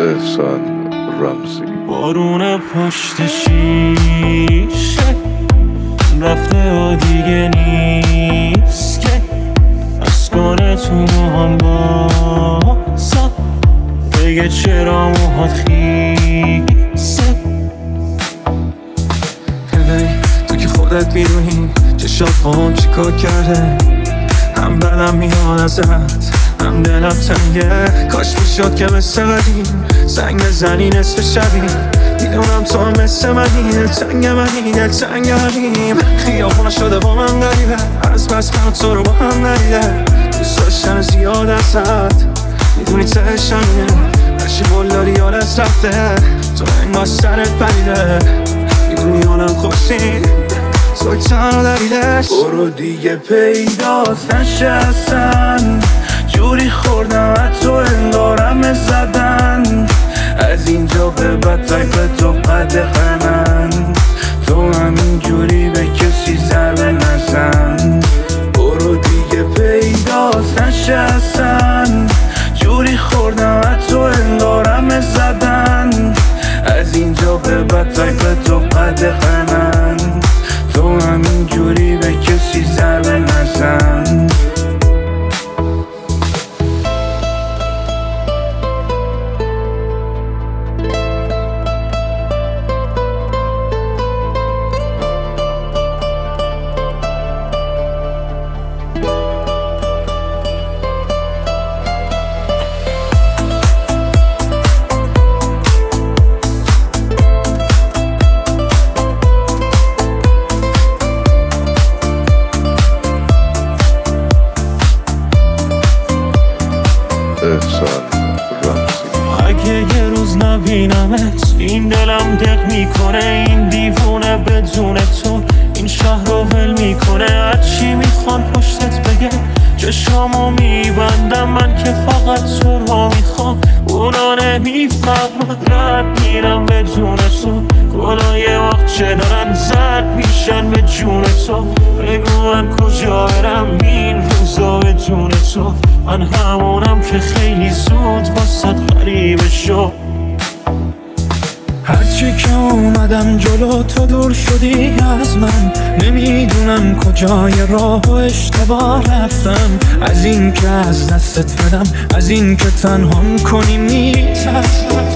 احسان رمزی. بارون پشت شیشه رفته و دیگه نیست که از کنه تو موهام بازم بگه چرا موهات خیسه. تو که خودت میدونی چشات خواهم چی کار کرده، هم بدم میاد ازت هم دلم تنگه. کاش میشد که مثل قدیم زنگ بزنی نصف شبی، میدونم تو هم مثل منی، تنگ منی دلتنگ منیم. خیابونا شده با من غریبه، از بس من و تو رو با هم ندیده. دوست داشتن زیاد ازت میدونی تهش همینه، هرچی بلداری یادت رفته تو انگار سرت پریده. میدونی حالم خوشی توی تنها دلیلش. برو دیگه پیدات نشه اصلا، جوری خوردم حتی انگارم زدن. از اینجا به بعد تایپ تو قدغنن، تو همین جوری به کسی ضربه نزن. برو دیگه پیدات نشه اصلا، جوری خوردم حتی انگارم زدن. از اینجا به بعد تایپ تو قدغنن، تو همین جوری به کسی ضربه نزن. احسان رمزی. اگه یه روز نبینمت این دلم دق میکنه، این دیوونه بدون تو این شهر رو ول میکنه. هرچی میخوان پشتت بگه چشامو میبندم، من که فقط تو رو میخوام اونا نمیفهمن. رد میرم بدون تو، گناه یه وقت چه دارن زد میشن به جون تو. بگو من کجا برم این روزا بدون تو، من همونم که خیلی زود واسد غریبه شد. هرچی که اومدم جلو تو دور شدی از من، نمیدونم کجای راه و اشتباه رفتم. از این که از دستت بدم، از این که تنهام کنی میترسم.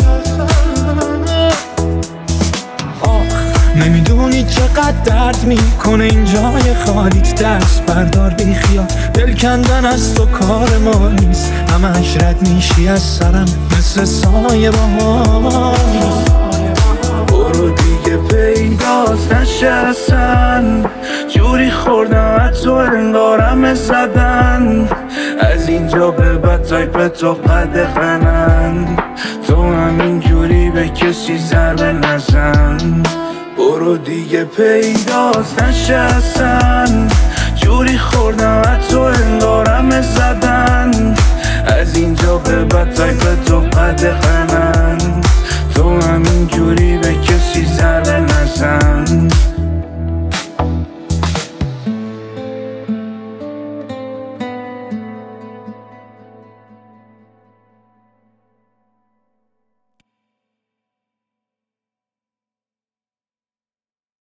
نمیدونی چقدر درد میکنه این جای خالیت، دست بردار بی خیال، دل کندن از تو کار ما نیست. همش رد میشی از سرم مثل سایه با. برو دیگه پیدات نشه اصلا، جوری خوردم حتی انگارم زدن. از اینجا به بعد تایپ تو قدغنن، تو همین جوری به کسی ضربه نزن. برو دیگه پیدات نشه اصلا، جوری خوردم حتی انگارم زدن. از اینجا به بعد تایپ تو قدغنن، تو همین جوری